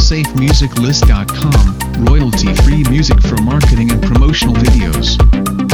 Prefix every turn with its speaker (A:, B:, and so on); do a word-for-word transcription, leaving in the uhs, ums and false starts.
A: safe music list dot com, royalty-free music for marketing and promotional videos.